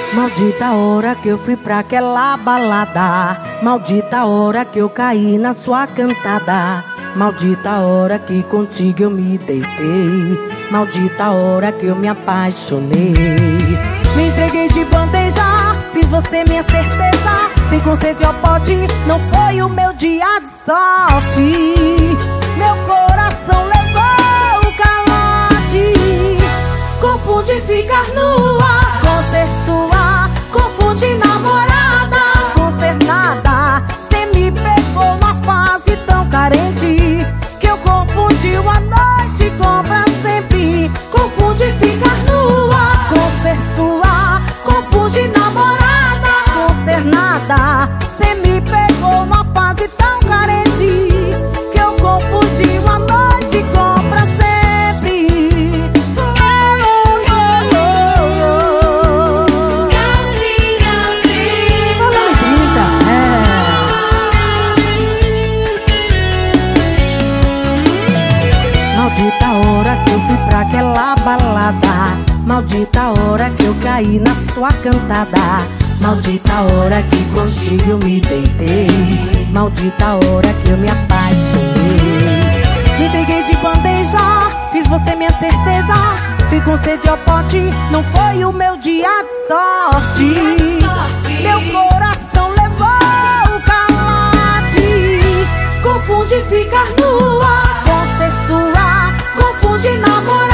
Maldita hora que eu fui pra aquela balada, maldita hora que eu caí na sua cantada, maldita hora que contigo eu me deitei, maldita hora que eu me apaixonei. Me entreguei de bandeja, fiz você minha certeza, fui com sede ao pote, não foi o meu dia de sorte. Meu coração levou o calote, confunde ficar nua com ser sua, confunde namorada com ser nada. Cê me pegou numa fase tão carente que eu confundi a noite com pra sempre. Confunde ficar nua com ser sua, confunde namorada com ser nada. Cê me pegou numa fase tão carente que eu confundi a noite com pra sempre. Maldita hora que eu fui pra aquela balada, maldita hora que eu caí na sua cantada, maldita hora que contigo eu me deitei, maldita hora que eu me apaixonei. Me entreguei de bandeja, fiz você minha certeza, fui com sede ao pote, não foi o meu dia de sorte. Meu coração levou o calote, confunde ficar nua com ser sua, confunde namorar